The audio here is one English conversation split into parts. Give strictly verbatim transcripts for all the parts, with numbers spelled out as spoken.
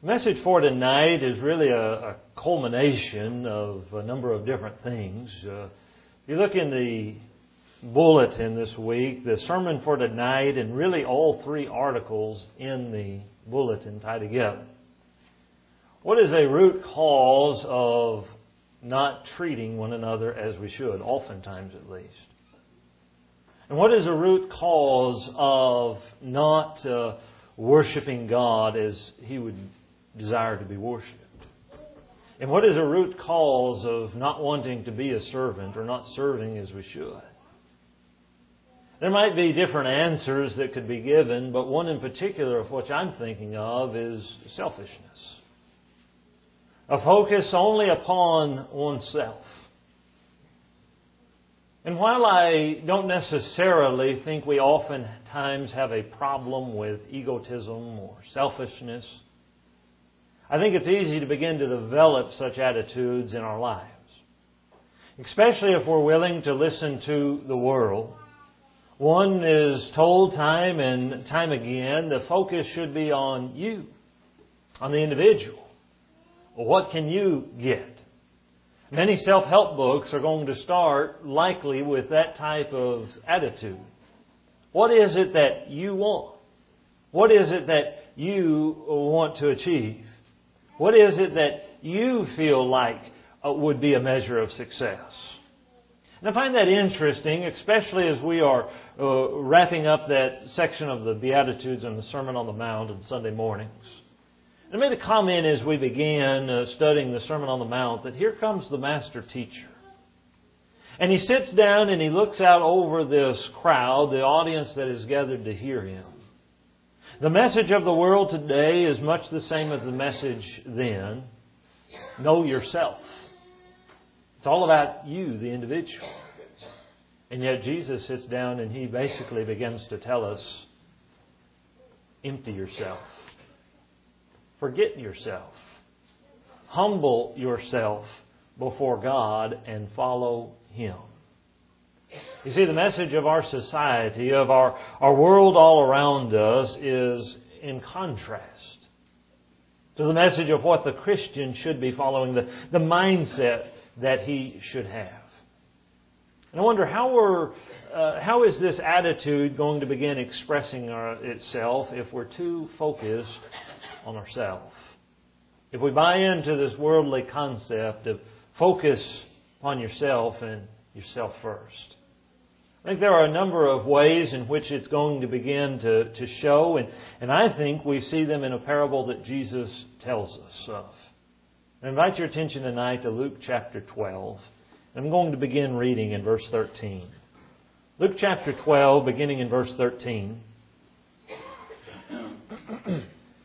The message for tonight is really a, a culmination of a number of different things. Uh, if you look in the bulletin this week, the sermon for tonight and really all three articles in the bulletin tie together. What is a root cause of not treating one another as we should, oftentimes at least? And what is a root cause of not uh, worshiping God as He would desire to be worshipped? And what is a root cause of not wanting to be a servant or not serving as we should? There might be different answers that could be given, but one in particular of which I'm thinking of is selfishness. A focus only upon oneself. And while I don't necessarily think we oftentimes have a problem with egotism or selfishness, I think it's easy to begin to develop such attitudes in our lives. Especially if we're willing to listen to the world. One is told time and time again, the focus should be on you, on the individual. Well, what can you get? Many self-help books are going to start likely with that type of attitude. What is it that you want? What is it that you want to achieve? What is it that you feel like would be a measure of success? And I find that interesting, especially as we are uh, wrapping up that section of the Beatitudes and the Sermon on the Mount on Sunday mornings. I made a comment as we began uh, studying the Sermon on the Mount that here comes the Master Teacher. And He sits down and He looks out over this crowd, the audience that is gathered to hear Him. The message of the world today is much the same as the message then. Know yourself. It's all about you, the individual. And yet Jesus sits down and He basically begins to tell us, empty yourself. Forget yourself. Humble yourself before God and follow Him. You see, the message of our society, of our, our world all around us, is in contrast to the message of what the Christian should be following, the, the mindset that he should have. And I wonder, how we're, uh, how is this attitude going to begin expressing our, itself if we're too focused on ourselves? If we buy into this worldly concept of focus on yourself and yourself first. I think there are a number of ways in which it's going to begin to, to show, and, and I think we see them in a parable that Jesus tells us of. I invite your attention tonight to Luke chapter twelve. I'm going to begin reading in verse thirteen. Luke chapter twelve, beginning in verse thirteen. It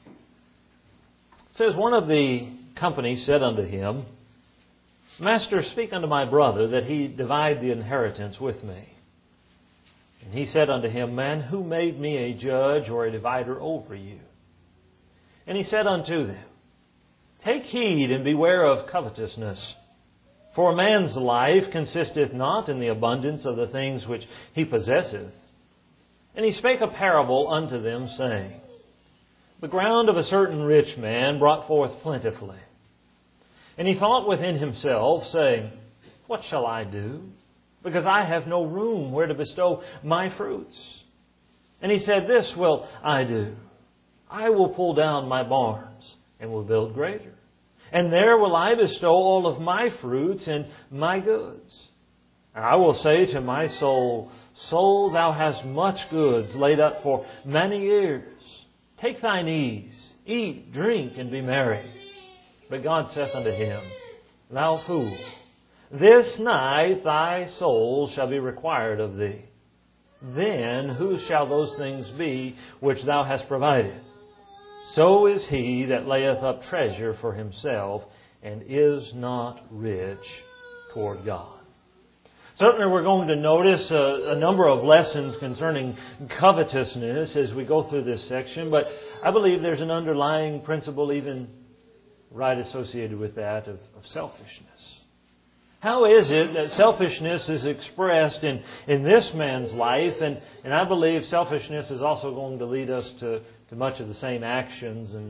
says, one of the company said unto him, Master, speak unto my brother that he divide the inheritance with me. And he said unto him, Man, who made me a judge or a divider over you? And he said unto them, Take heed and beware of covetousness. For a man's life consisteth not in the abundance of the things which he possesseth. And he spake a parable unto them, saying, The ground of a certain rich man brought forth plentifully. And he thought within himself, saying, What shall I do? Because I have no room where to bestow my fruits. And he said, This will I do. I will pull down my barns and will build greater. And there will I bestow all of my fruits and my goods. And I will say to my soul, Soul, thou hast much goods laid up for many years. Take thine ease, eat, drink, and be merry. But God saith unto him, Thou fool, this night thy soul shall be required of thee. Then whose shall those things be which thou hast provided? So is he that layeth up treasure for himself and is not rich toward God. Certainly we're going to notice a, a number of lessons concerning covetousness as we go through this section, but I believe there's an underlying principle even right associated with that of, of selfishness. How is it that selfishness is expressed in, in this man's life? And, and I believe selfishness is also going to lead us to, to much of the same actions and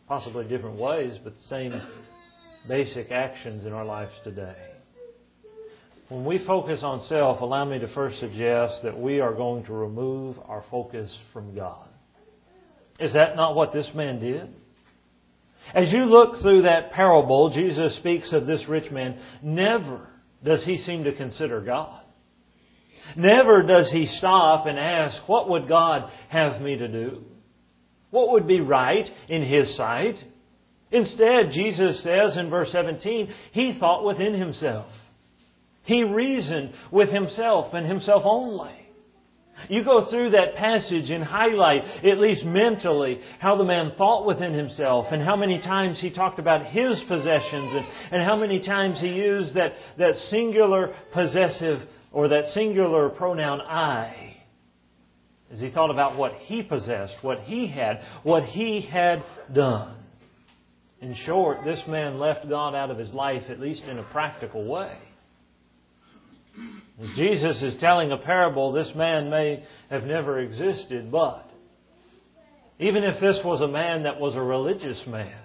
possibly different ways, but the same basic actions in our lives today. When we focus on self, allow me to first suggest that we are going to remove our focus from God. Is that not what this man did? As you look through that parable, Jesus speaks of this rich man. Never does he seem to consider God. Never does he stop and ask, what would God have me to do? What would be right in His sight? Instead, Jesus says in verse seventeen, he thought within himself. He reasoned with himself and himself only. You go through that passage and highlight, at least mentally, how the man thought within himself and how many times he talked about his possessions and, and how many times he used that, that singular possessive or that singular pronoun I, as he thought about what he possessed, what he had, what he had done. In short, this man left God out of his life, at least in a practical way. As Jesus is telling a parable, this man may have never existed, but even if this was a man that was a religious man,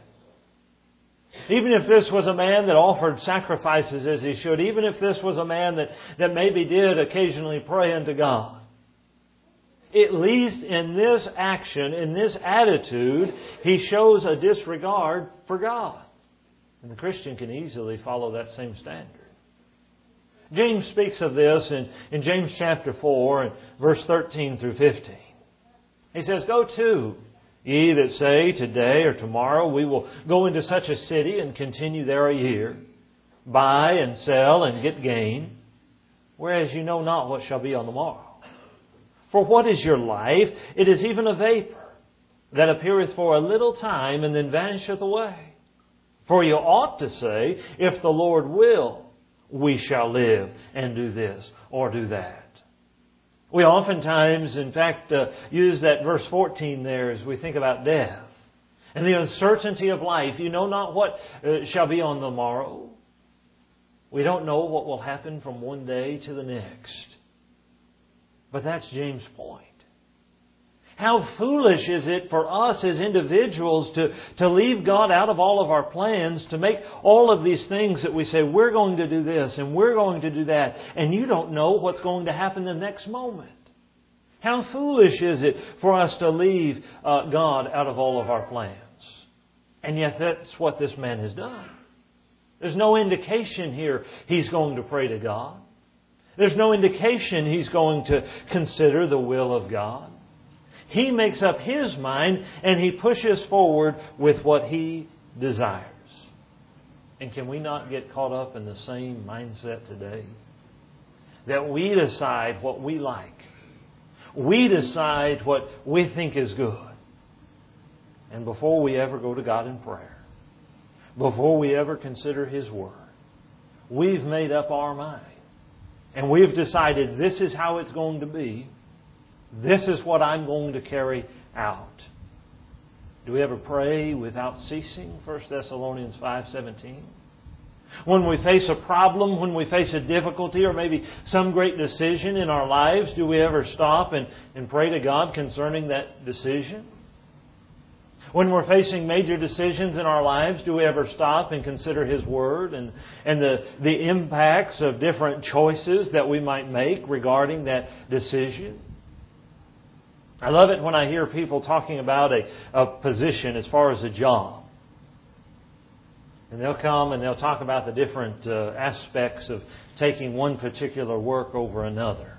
even if this was a man that offered sacrifices as he should, even if this was a man that, that maybe did occasionally pray unto God, at least in this action, in this attitude, he shows a disregard for God. And the Christian can easily follow that same standard. James speaks of this in, in James chapter four, and verse thirteen through fifteen. He says, "Go to, ye that say, today or tomorrow we will go into such a city and continue there a year, buy and sell and get gain, whereas you know not what shall be on the morrow. For what is your life? It is even a vapor, that appeareth for a little time and then vanisheth away. For you ought to say, if the Lord will, we shall live and do this or do that." We oftentimes, in fact, uh, use that verse fourteen there as we think about death and the uncertainty of life. You know not what uh, shall be on the morrow. We don't know what will happen from one day to the next. But that's James' point. How foolish is it for us as individuals to, to leave God out of all of our plans, to make all of these things that we say, we're going to do this and we're going to do that, and you don't know what's going to happen the next moment. How foolish is it for us to leave uh, God out of all of our plans? And yet that's what this man has done. There's no indication here he's going to pray to God. There's no indication he's going to consider the will of God. He makes up his mind and he pushes forward with what he desires. And can we not get caught up in the same mindset today? That we decide what we like. We decide what we think is good. And before we ever go to God in prayer, before we ever consider His Word, we've made up our mind. And we've decided this is how it's going to be. This is what I'm going to carry out. Do we ever pray without ceasing? First Thessalonians five seventeen. When we face a problem, when we face a difficulty or maybe some great decision in our lives, do we ever stop and, and pray to God concerning that decision? When we're facing major decisions in our lives, do we ever stop and consider His Word and, and the, the impacts of different choices that we might make regarding that decision? I love it when I hear people talking about a, a position as far as a job. And they'll come and they'll talk about the different uh, aspects of taking one particular work over another.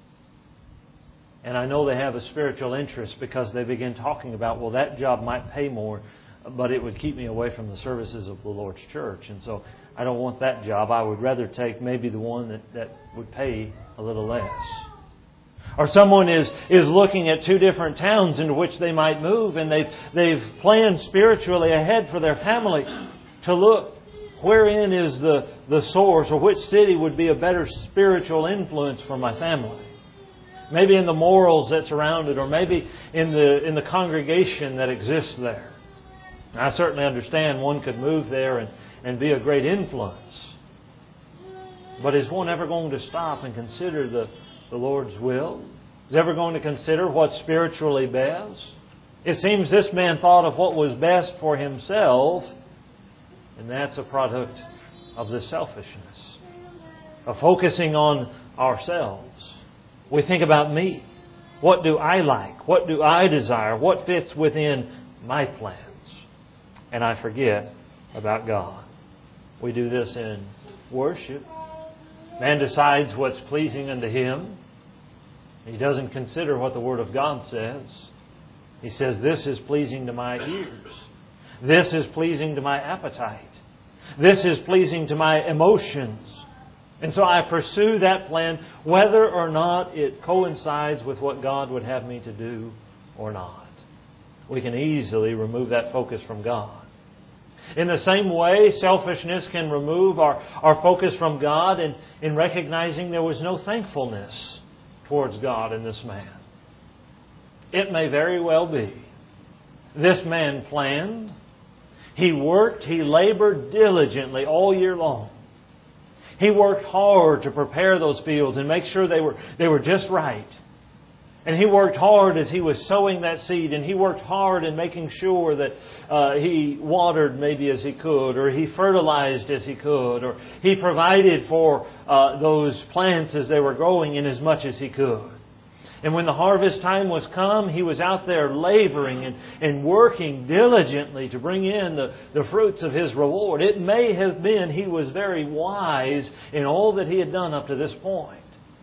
And I know they have a spiritual interest because they begin talking about, well, that job might pay more, but it would keep me away from the services of the Lord's church. And so I don't want that job. I would rather take maybe the one that, that would pay a little less. Or someone is, is looking at two different towns into which they might move, and they've, they've planned spiritually ahead for their family to look wherein is the, the source, or which city would be a better spiritual influence for my family. Maybe in the morals that surround it, or maybe in the in the congregation that exists there. I certainly understand one could move there and, and be a great influence. But is one ever going to stop and consider the, the Lord's will? Is ever going to consider what's spiritually best? It seems this man thought of what was best for himself, and that's a product of the selfishness, of focusing on ourselves. We think about me. What do I like? What do I desire? What fits within my plans? And I forget about God. We do this in worship. Man decides what's pleasing unto him. He doesn't consider what the Word of God says. He says, this is pleasing to my ears. This is pleasing to my appetite. This is pleasing to my emotions. And so I pursue that plan whether or not it coincides with what God would have me to do or not. We can easily remove that focus from God. In the same way, selfishness can remove our, our focus from God in, in recognizing there was no thankfulness towards God in this man. It may very well be. This man planned. He worked, he labored diligently all year long. He worked hard to prepare those fields and make sure they were, they were just right. And he worked hard as he was sowing that seed, and he worked hard in making sure that uh, he watered maybe as he could, or he fertilized as he could, or he provided for uh, those plants as they were growing in as much as he could. And when the harvest time was come, he was out there laboring and, and working diligently to bring in the, the fruits of his reward. It may have been he was very wise in all that he had done up to this point.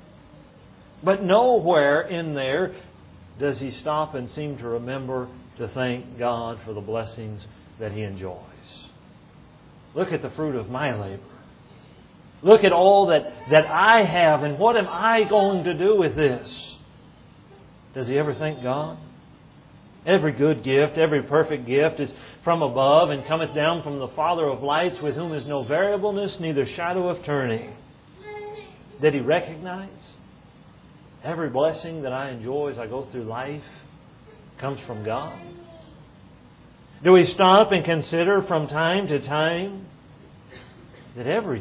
But nowhere in there does he stop and seem to remember to thank God for the blessings that he enjoys. Look at the fruit of my labor. Look at all that, that I have, and what am I going to do with this? Does he ever thank God? Every good gift, every perfect gift is from above and cometh down from the Father of lights, with whom is no variableness, neither shadow of turning. Did he recognize? Every blessing that I enjoy as I go through life comes from God. Do we stop and consider from time to time that everything,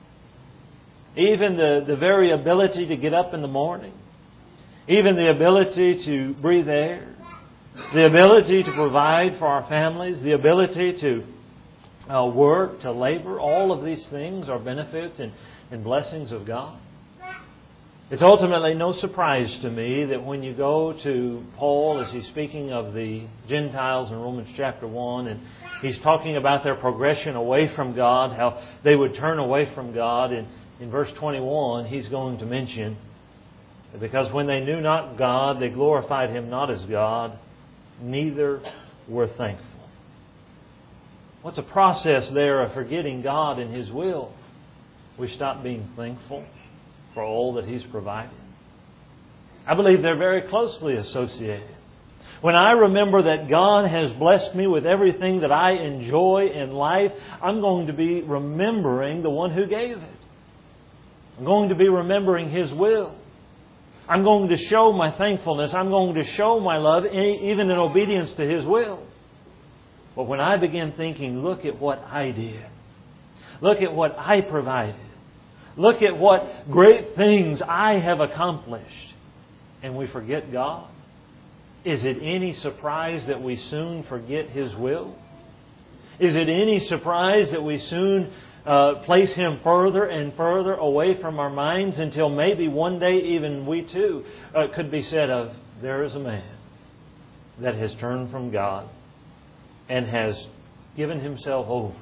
even the, the very ability to get up in the morning, even the ability to breathe air, the ability to provide for our families, the ability to uh, work, to labor, all of these things are benefits and, and blessings of God? It's ultimately no surprise to me that when you go to Paul, as he's speaking of the Gentiles in Romans chapter one, and he's talking about their progression away from God, how they would turn away from God. And in verse twenty-one, he's going to mention that because when they knew not God, they glorified Him not as God, neither were thankful. What's a process there of forgetting God and His will? We stop being thankful for all that He's provided. I believe they're very closely associated. When I remember that God has blessed me with everything that I enjoy in life, I'm going to be remembering the one who gave it. I'm going to be remembering His will. I'm going to show my thankfulness. I'm going to show my love, even in obedience to His will. But when I begin thinking, look at what I did. Look at what I provided. Look at what great things I have accomplished. And we forget God. Is it any surprise that we soon forget His will? Is it any surprise that we soon uh, place Him further and further away from our minds until maybe one day even we too uh, could be said of, there is a man that has turned from God and has given himself over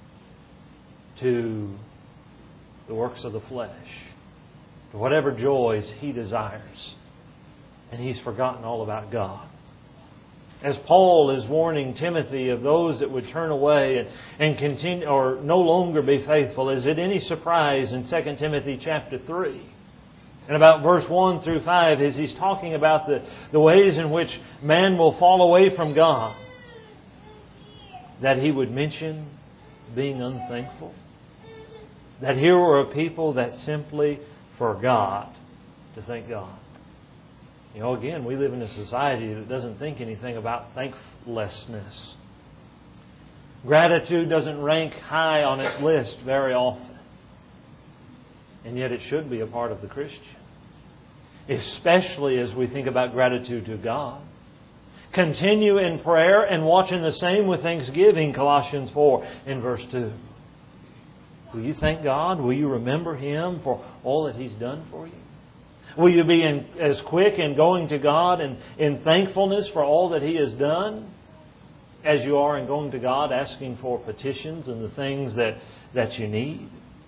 to the works of the flesh, to whatever joys he desires. And he's forgotten all about God. As Paul is warning Timothy of those that would turn away and, and continue or no longer be faithful, is it any surprise in Second Timothy chapter three? And about verse one through five, as he's talking about the, the ways in which man will fall away from God, that he would mention being unthankful. That here were a people that simply forgot to thank God. You know, again, we live in a society that doesn't think anything about thanklessness. Gratitude doesn't rank high on its list very often. And yet it should be a part of the Christian. Especially as we think about gratitude to God. Continue in prayer and watching the same with thanksgiving, Colossians four in verse two. Will you thank God? Will you remember Him for all that He's done for you? Will you be in, as quick in going to God and in thankfulness for all that He has done as you are in going to God asking for petitions and the things that, that you need?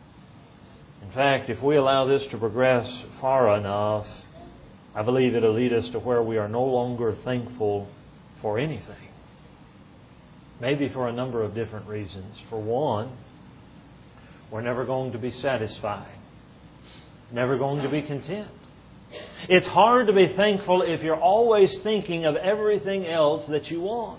In fact, if we allow this to progress far enough, I believe it'll lead us to where we are no longer thankful for anything. Maybe for a number of different reasons. For one, we're never going to be satisfied. Never going to be content. It's hard to be thankful if you're always thinking of everything else that you want.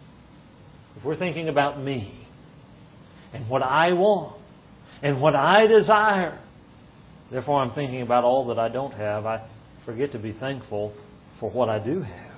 If we're thinking about me and what I want and what I desire, therefore I'm thinking about all that I don't have, I forget to be thankful for what I do have.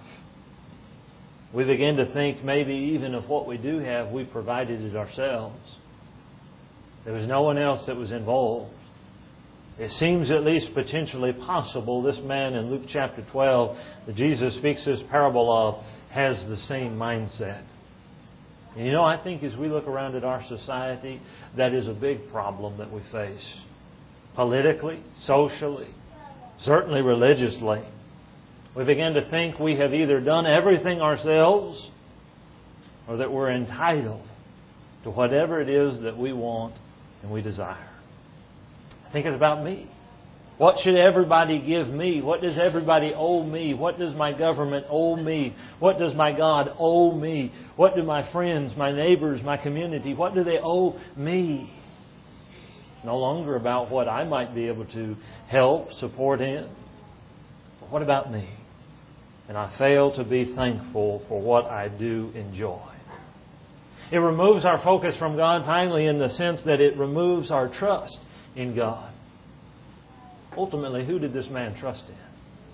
We begin to think maybe even of what we do have, we provided it ourselves. There was no one else that was involved. It seems at least potentially possible this man in Luke chapter twelve that Jesus speaks this parable of has the same mindset. And you know, I think as we look around at our society, that is a big problem that we face. Politically, socially, certainly religiously. We begin to think we have either done everything ourselves or that we're entitled to whatever it is that we want and we desire. I think it's about me. What should everybody give me? What does everybody owe me? What does my government owe me? What does my God owe me? What do my friends, my neighbors, my community, what do they owe me? No longer about what I might be able to help, support in. But what about me? And I fail to be thankful for what I do enjoy. It removes our focus from God, finally, in the sense that it removes our trust in God. Ultimately, who did this man trust in?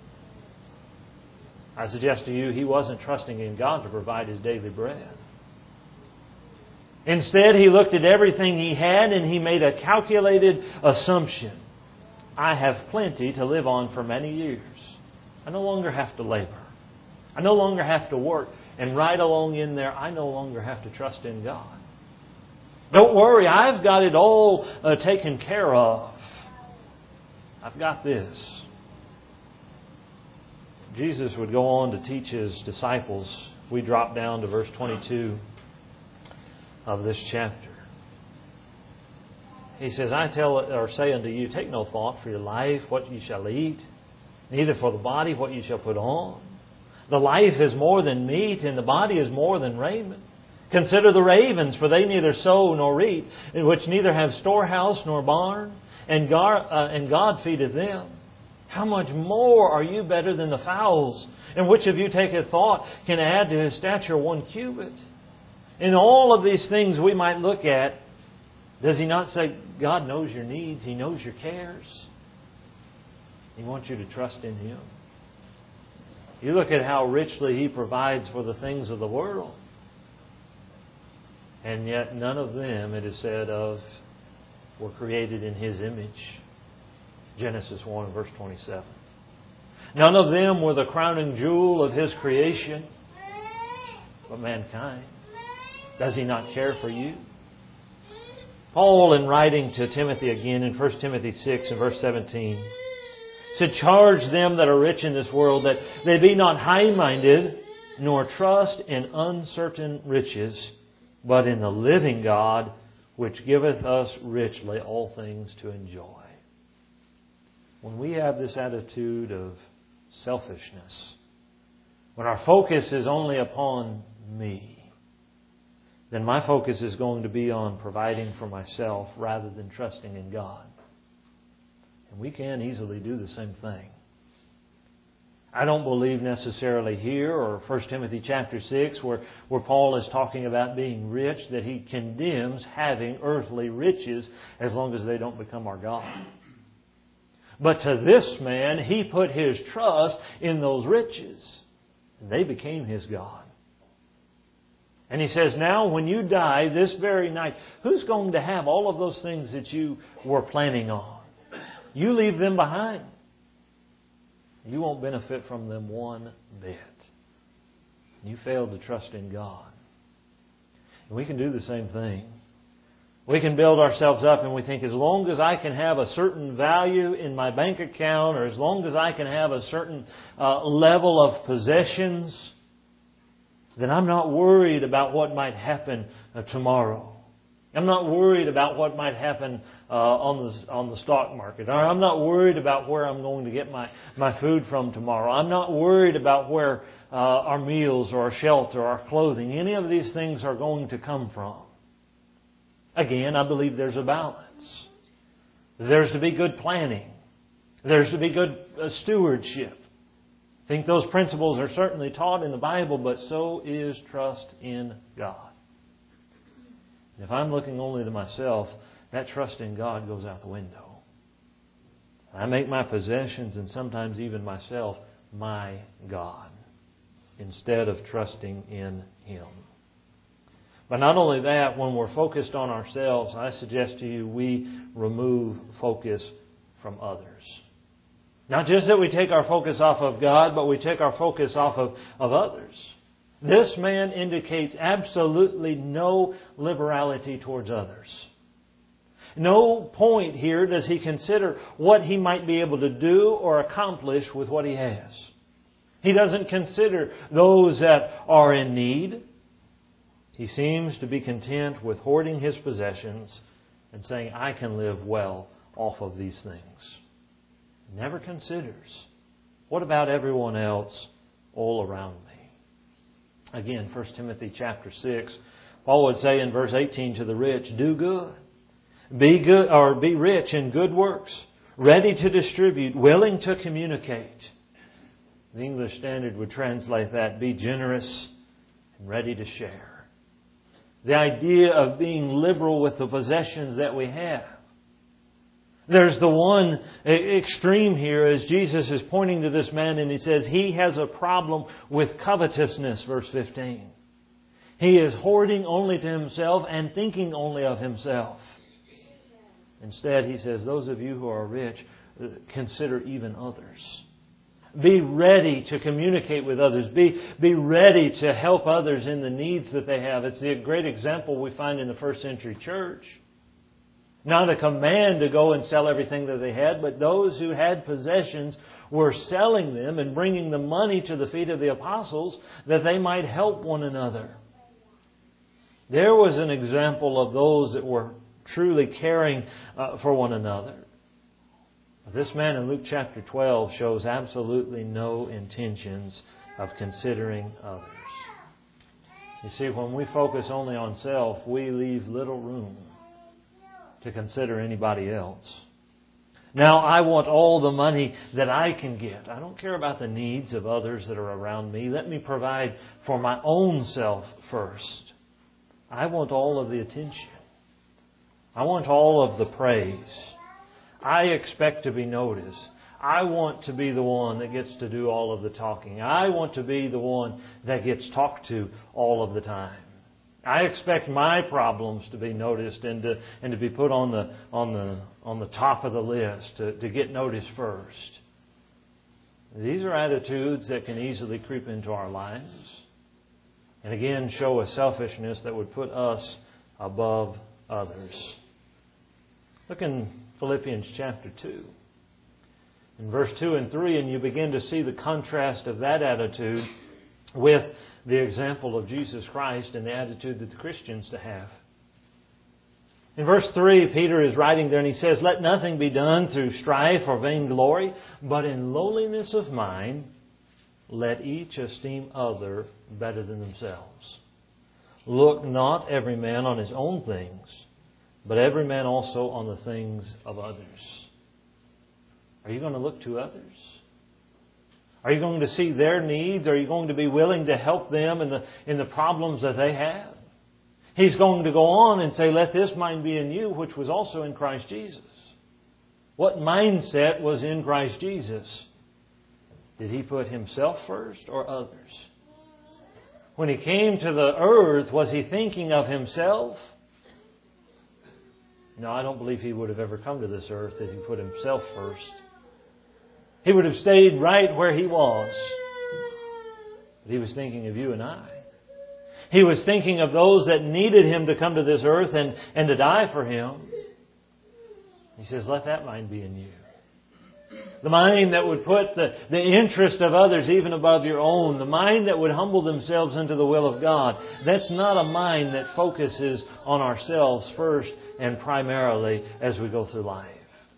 I suggest to you, he wasn't trusting in God to provide his daily bread. Instead, he looked at everything he had and he made a calculated assumption. I have plenty to live on for many years. I no longer have to labor. I no longer have to work. And right along in there, I no longer have to trust in God. Don't worry, I've got it all uh, taken care of. I've got this. Jesus would go on to teach His disciples. We drop down to verse twenty-two of this chapter. He says, I tell or say unto you, take no thought for your life, what you shall eat, neither for the body, what you shall put on. The life is more than meat, and the body is more than raiment. Consider the ravens, for they neither sow nor reap, in which neither have storehouse nor barn, and God, uh, and God feedeth them. How much more are you better than the fowls? And which of you taketh thought can add to his stature one cubit? In all of these things we might look at, does He not say, God knows your needs, He knows your cares? He wants you to trust in Him. You look at how richly He provides for the things of the world. And yet none of them, it is said of, were created in His image. Genesis one, verse twenty-seven. None of them were the crowning jewel of His creation. But mankind. Does He not care for you? Paul, in writing to Timothy again in First Timothy six and verse seventeen, said, charge them that are rich in this world that they be not high-minded, nor trust in uncertain riches, but in the living God, which giveth us richly all things to enjoy. When we have this attitude of selfishness, when our focus is only upon me, then my focus is going to be on providing for myself rather than trusting in God. And we can easily do the same thing. I don't believe necessarily here or First Timothy chapter six where, where Paul is talking about being rich that he condemns having earthly riches as long as they don't become our God. But to this man, he put his trust in those riches. And they became his God. And he says, now when you die this very night, who's going to have all of those things that you were planning on? You leave them behind. You won't benefit from them one bit. You failed to trust in God. And we can do the same thing. We can build ourselves up and we think as long as I can have a certain value in my bank account, or as long as I can have a certain uh, level of possessions, then I'm not worried about what might happen uh, tomorrow. I'm not worried about what might happen uh, on the on the stock market. Or I'm not worried about where I'm going to get my, my food from tomorrow. I'm not worried about where uh, our meals or our shelter or our clothing, any of these things are going to come from. Again, I believe there's a balance. There's to be good planning. There's to be good uh, stewardship. I think those principles are certainly taught in the Bible, but so is trust in God. And if I'm looking only to myself, that trust in God goes out the window. I make my possessions and sometimes even myself my God instead of trusting in Him. But not only that, when we're focused on ourselves, I suggest to you we remove focus from others. Not just that we take our focus off of God, but we take our focus off of, of others. This man indicates absolutely no liberality towards others. No point here does he consider what he might be able to do or accomplish with what he has. He doesn't consider those that are in need. He seems to be content with hoarding his possessions and saying, I can live well off of these things. Never considers, what about everyone else all around me? Again, First Timothy chapter six, Paul would say in verse eighteen to the rich, do good. Be good or be rich in good works, ready to distribute, willing to communicate. The English Standard would translate that, be generous and ready to share. The idea of being liberal with the possessions that we have. There's the one extreme here as Jesus is pointing to this man and He says he has a problem with covetousness, verse fifteen. He is hoarding only to himself and thinking only of himself. Instead, He says, those of you who are rich, consider even others. Be ready to communicate with others. Be, be ready to help others in the needs that they have. It's a great example we find in the first century church. Not a command to go and sell everything that they had, but those who had possessions were selling them and bringing the money to the feet of the apostles that they might help one another. There was an example of those that were truly caring uh, for one another. This man in Luke chapter twelve shows absolutely no intentions of considering others. You see, when we focus only on self, we leave little room to consider anybody else. Now, I want all the money that I can get. I don't care about the needs of others that are around me. Let me provide for my own self first. I want all of the attention. I want all of the praise. I expect to be noticed. I want to be the one that gets to do all of the talking. I want to be the one that gets talked to all of the time. I expect my problems to be noticed and to and to be put on the on the on the top of the list, to, to get noticed first. These are attitudes that can easily creep into our lives, and again show a selfishness that would put us above others. Look in Philippians chapter two. In verse two and three, and you begin to see the contrast of that attitude with the example of Jesus Christ and the attitude that the Christians to have. In verse three, Peter is writing there and he says, let nothing be done through strife or vainglory, but in lowliness of mind, let each esteem other better than themselves. Look not every man on his own things, but every man also on the things of others. Are you going to look to others? Are you going to see their needs? Are you going to be willing to help them in the in the problems that they have? He's going to go on and say, let this mind be in you, which was also in Christ Jesus. What mindset was in Christ Jesus? Did He put Himself first or others? When He came to the earth, was He thinking of Himself? No, I don't believe He would have ever come to this earth if He put Himself first. He would have stayed right where He was. But He was thinking of you and I. He was thinking of those that needed Him to come to this earth and, and to die for Him. He says, let that mind be in you. The mind that would put the, the interest of others even above your own. The mind that would humble themselves into the will of God. That's not a mind that focuses on ourselves first and primarily as we go through life.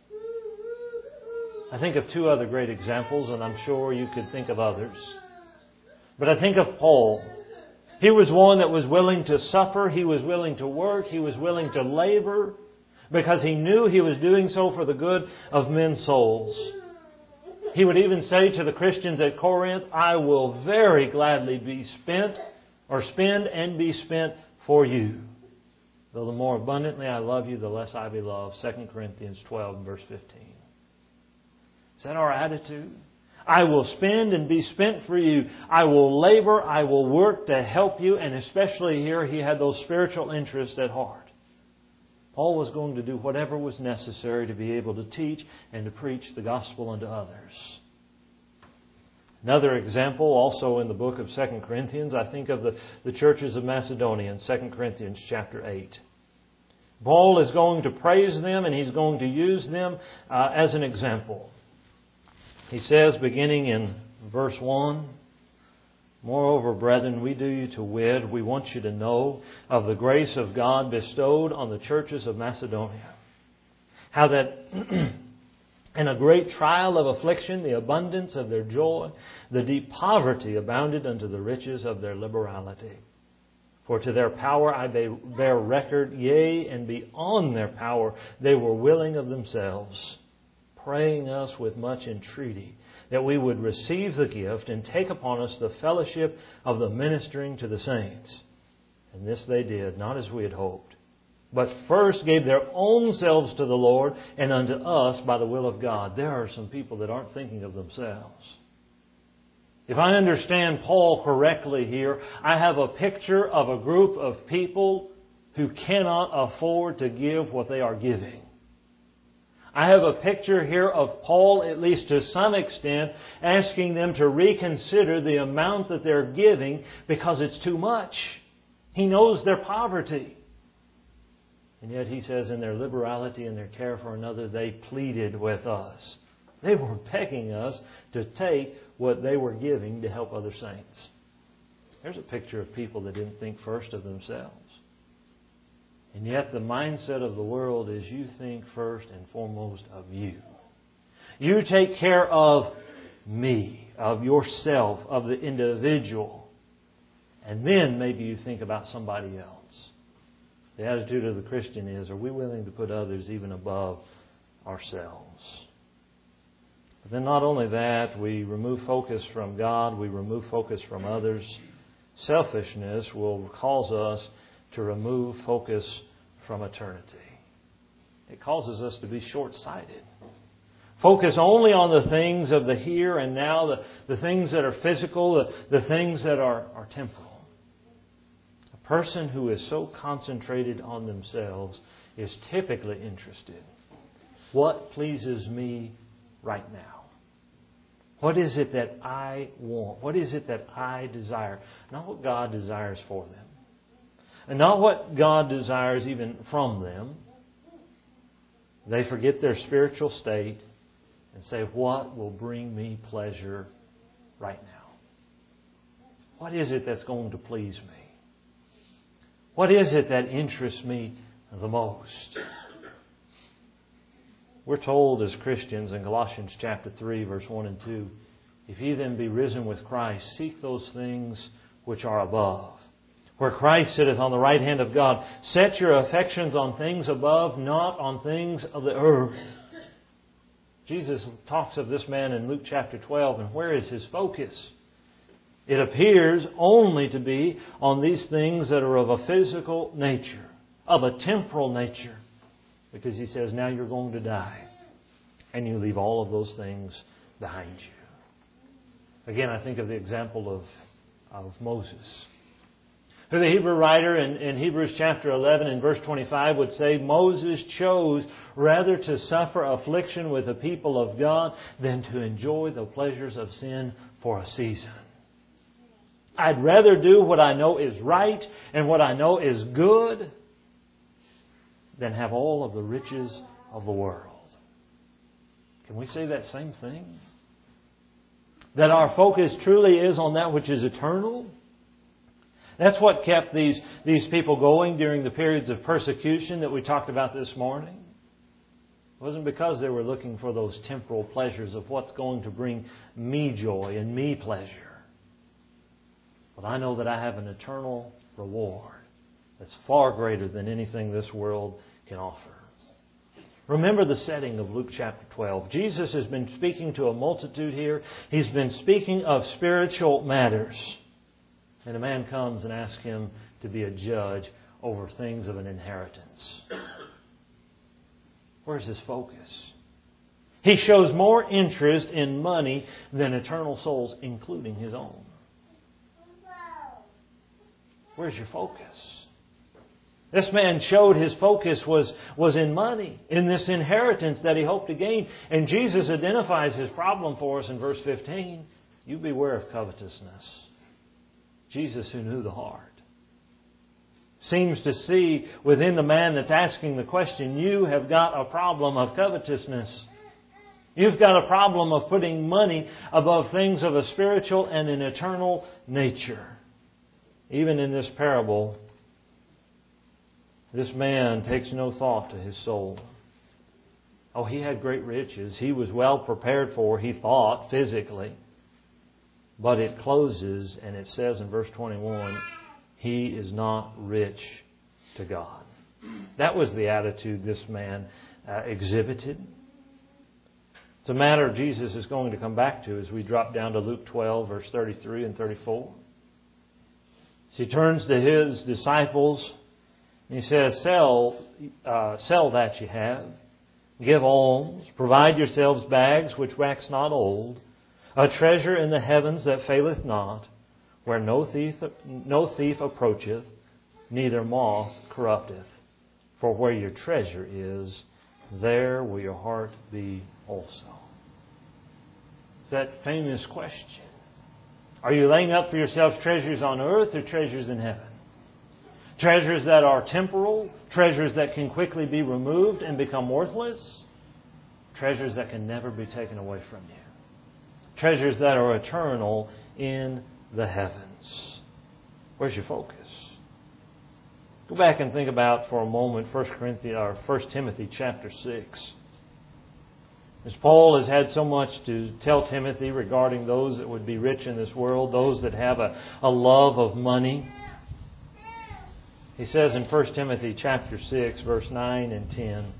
I think of two other great examples, and I'm sure you could think of others. But I think of Paul. He was one that was willing to suffer. He was willing to work. He was willing to labor because he knew he was doing so for the good of men's souls. He would even say to the Christians at Corinth, I will very gladly be spent or spend and be spent for you. Though the more abundantly I love you, the less I be loved. Second Corinthians twelve and verse fifteen. Is that our attitude? I will spend and be spent for you. I will labor. I will work to help you. And especially here, he had those spiritual interests at heart. Paul was going to do whatever was necessary to be able to teach and to preach the gospel unto others. Another example, also in the book of Second Corinthians, I think of the, the churches of Macedonia in Second Corinthians chapter eight. Paul is going to praise them and he's going to use them uh, as an example. He says, beginning in verse one, moreover, brethren, we do you to wit, we want you to know of the grace of God bestowed on the churches of Macedonia. How that in a great trial of affliction, the abundance of their joy, the deep poverty abounded unto the riches of their liberality. For to their power I bear record, yea, and beyond their power they were willing of themselves, praying us with much entreaty, that we would receive the gift and take upon us the fellowship of the ministering to the saints. And this they did, not as we had hoped, but first gave their own selves to the Lord and unto us by the will of God. There are some people that aren't thinking of themselves. If I understand Paul correctly here, I have a picture of a group of people who cannot afford to give what they are giving. I have a picture here of Paul, at least to some extent, asking them to reconsider the amount that they're giving because it's too much. He knows their poverty. And yet he says in their liberality and their care for another, they pleaded with us. They were begging us to take what they were giving to help other saints. There's a picture of people that didn't think first of themselves. And yet the mindset of the world is you think first and foremost of you. You take care of me, of yourself, of the individual. And then maybe you think about somebody else. The attitude of the Christian is, are we willing to put others even above ourselves? But then not only that, we remove focus from God, we remove focus from others. Selfishness will cause us to remove focus from eternity. It causes us to be short-sighted. Focus only on the things of the here and now, the, the things that are physical, the, the things that are, are temporal. A person who is so concentrated on themselves is typically interested. What pleases me right now? What is it that I want? What is it that I desire? Not what God desires for them. And not what God desires even from them. They forget their spiritual state and say, what will bring me pleasure right now? What is it that's going to please me? What is it that interests me the most? We're told as Christians in Colossians chapter three, verse one and two, if ye then be risen with Christ, seek those things which are above, where Christ sitteth on the right hand of God. Set your affections on things above, not on things of the earth. Jesus talks of this man in Luke chapter twelve, and where is his focus? It appears only to be on these things that are of a physical nature, of a temporal nature. Because he says, now you're going to die. And you leave all of those things behind you. Again, I think of the example of, of Moses. Who the Hebrew writer in, in Hebrews chapter eleven and verse twenty-five would say, Moses chose rather to suffer affliction with the people of God than to enjoy the pleasures of sin for a season. I'd rather do what I know is right and what I know is good than have all of the riches of the world. Can we say that same thing? That our focus truly is on that which is eternal? That's what kept these, these people going during the periods of persecution that we talked about this morning. It wasn't because they were looking for those temporal pleasures of what's going to bring me joy and me pleasure. But I know that I have an eternal reward that's far greater than anything this world can offer. Remember the setting of Luke chapter twelve. Jesus has been speaking to a multitude here. He's been speaking of spiritual matters. And a man comes and asks him to be a judge over things of an inheritance. Where's his focus? He shows more interest in money than eternal souls, including his own. Where's your focus? This man showed his focus was, was in money, in this inheritance that he hoped to gain. And Jesus identifies his problem for us in verse fifteen. You beware of covetousness. Jesus, who knew the heart, seems to see within the man that's asking the question, you have got a problem of covetousness. You've got a problem of putting money above things of a spiritual and an eternal nature. Even in this parable, this man takes no thought to his soul. Oh, he had great riches. He was well prepared for, he thought, physically. But it closes and it says in verse twenty-one, he is not rich to God. That was the attitude this man uh, exhibited. It's a matter Jesus is going to come back to as we drop down to Luke twelve, verse thirty-three and thirty-four. So he turns to his disciples and he says, sell, uh, sell that you have, give alms, provide yourselves bags which wax not old, a treasure in the heavens that faileth not, where no thief, no thief approacheth, neither moth corrupteth. For where your treasure is, there will your heart be also. It's that famous question. Are you laying up for yourselves treasures on earth or treasures in heaven? Treasures that are temporal, treasures that can quickly be removed and become worthless, treasures that can never be taken away from you. Treasures that are eternal in the heavens. Where's your focus? Go back and think about for a moment First Corinthians or First Timothy chapter six. As Paul has had so much to tell Timothy regarding those that would be rich in this world, those that have a, a love of money. He says in First Timothy chapter six, verse nine and ten,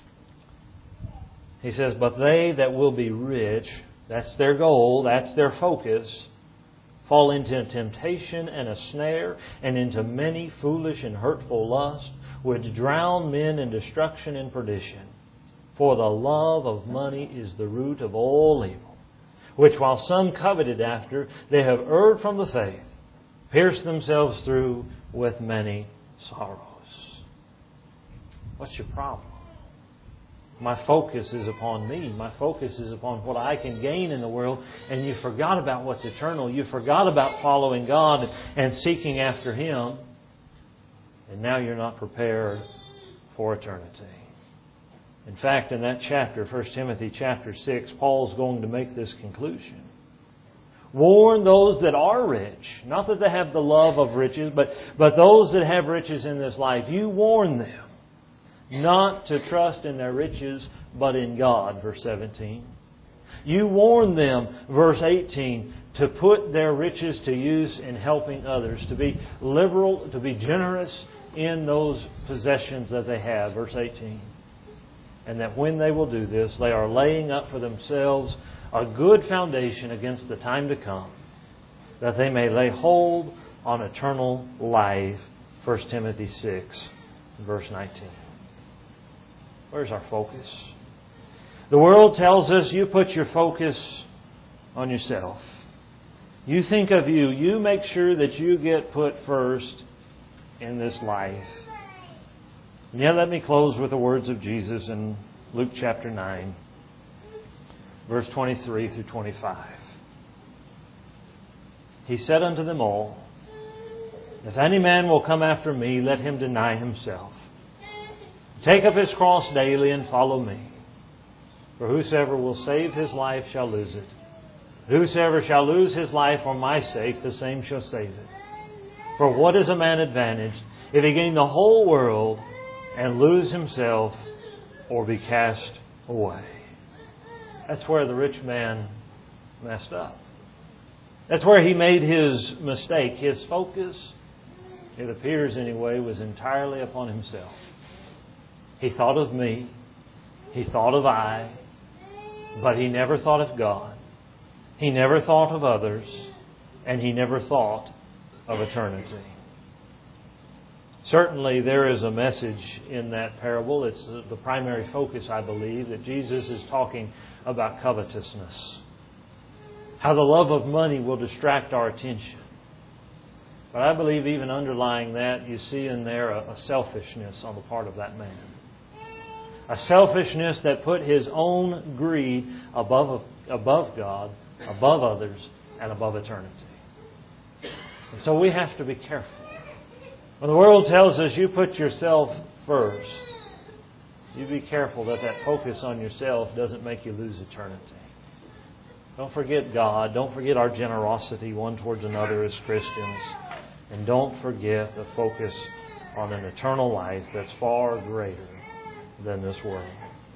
he says, but they that will be rich, that's their goal, that's their focus, fall into temptation and a snare, and into many foolish and hurtful lusts, which drown men in destruction and perdition. For the love of money is the root of all evil, which while some coveted after, they have erred from the faith, pierced themselves through with many sorrows. What's your problem? My focus is upon me. My focus is upon what I can gain in the world. And you forgot about what's eternal. You forgot about following God and seeking after Him. And now you're not prepared for eternity. In fact, in that chapter, First Timothy chapter six, Paul's going to make this conclusion. Warn those that are rich. Not that they have the love of riches, but, but those that have riches in this life. You warn them not to trust in their riches, but in God, verse seventeen. You warn them, verse eighteen, to put their riches to use in helping others, to be liberal, to be generous in those possessions that they have, verse eighteen. And that when they will do this, they are laying up for themselves a good foundation against the time to come, that they may lay hold on eternal life, First Timothy six, verse nineteen. Where's our focus? The world tells us you put your focus on yourself. You think of you. You make sure that you get put first in this life. And yet let me close with the words of Jesus in Luke chapter nine, verse twenty-three through twenty-five. He said unto them all, If any man will come after me, let him deny himself. Take up his cross daily and follow me. For whosoever will save his life shall lose it. Whosoever shall lose his life for my sake, the same shall save it. For what is a man advantaged if he gain the whole world and lose himself or be cast away? That's where the rich man messed up. That's where he made his mistake. His focus, it appears anyway, was entirely upon himself. He thought of me. He thought of I. But he never thought of God. He never thought of others. And he never thought of eternity. Certainly there is a message in that parable. It's the primary focus, I believe, that Jesus is talking about covetousness. How the love of money will distract our attention. But I believe even underlying that, you see in there a, a selfishness on the part of that man. A selfishness that put his own greed above, above God, above others, and above eternity. And so we have to be careful. When the world tells us you put yourself first, you be careful that that focus on yourself doesn't make you lose eternity. Don't forget God. Don't forget our generosity one towards another as Christians. And don't forget the focus on an eternal life that's far greater than this world.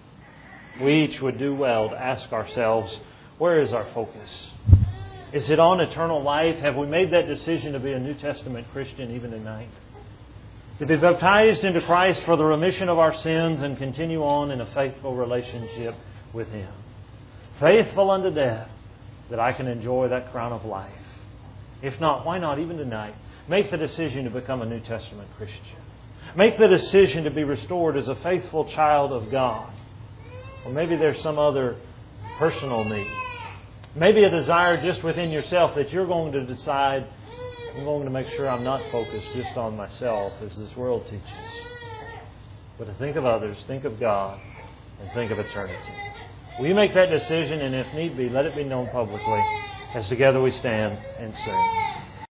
We each would do well to ask ourselves, where is our focus? Is it on eternal life? Have we made that decision to be a New Testament Christian even tonight? To be baptized into Christ for the remission of our sins and continue on in a faithful relationship with Him. Faithful unto death, that I can enjoy that crown of life. If not, why not even tonight? Make the decision to become a New Testament Christian. Make the decision to be restored as a faithful child of God. Or maybe there's some other personal need. Maybe a desire just within yourself that you're going to decide, I'm going to make sure I'm not focused just on myself as this world teaches. But to think of others, think of God, and think of eternity. Will you make that decision, and if need be, let it be known publicly as together we stand and sing.